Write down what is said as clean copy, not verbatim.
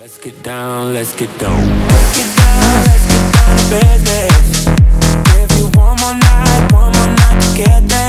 Let's get down, let's get down. Let's get down, let's get down to business. Give you one more night to get there.